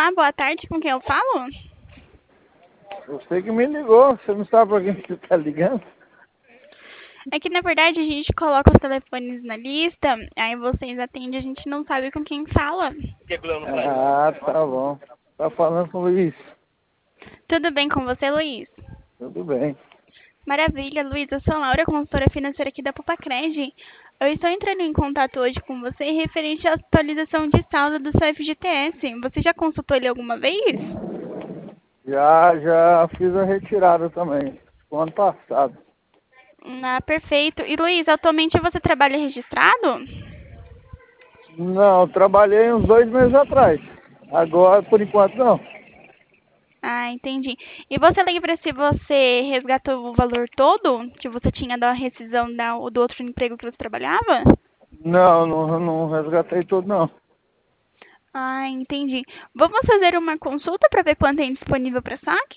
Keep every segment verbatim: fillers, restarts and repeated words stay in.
Olá, boa tarde, com quem eu falo? Você que me ligou, você não sabe pra quem você tá ligando? É que, na verdade, a gente coloca os telefones na lista, aí vocês atendem, a gente não sabe com quem fala. Ah, tá bom. Tá falando com o Luiz. Tudo bem com você, Luiz? Tudo bem. Maravilha, Luiz. Eu sou Laura, consultora financeira aqui da Popacred. Eu estou entrando em contato hoje com você referente à atualização de saldo do seu F G T S. Você já consultou ele alguma vez? Já, já fiz a retirada também, o ano passado. Ah, perfeito. E, Luiz, atualmente você trabalha registrado? Não, trabalhei uns dois meses atrás. Agora, por enquanto, não. Ah, entendi. E você lembra se você resgatou o valor todo que você tinha da rescisão da, do outro emprego que você trabalhava? Não, não, não resgatei tudo, não. Ah, entendi. Vamos fazer uma consulta para ver quanto tem disponível para saque?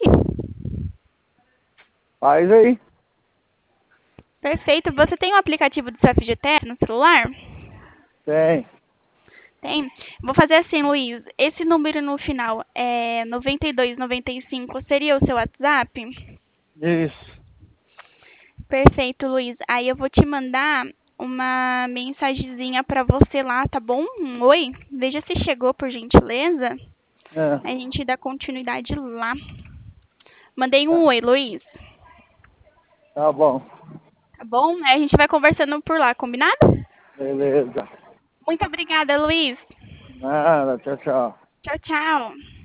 Faz aí. Perfeito. Você tem o aplicativo do seu F G T S no celular? Tem. Tem. Vou fazer assim, Luiz. Esse número no final é noventa e dois noventa e cinco, seria o seu WhatsApp? Isso. Perfeito, Luiz. Aí eu vou te mandar uma mensagenzinha para você lá, tá bom? Um oi. Veja se chegou, por gentileza. É, A gente dá continuidade lá. Mandei um oi, Luiz. tá bom. Tá bom? Aí a gente vai conversando por lá, combinado? Beleza. Muito obrigada, Luiz. Nada, tchau, tchau. Tchau, tchau.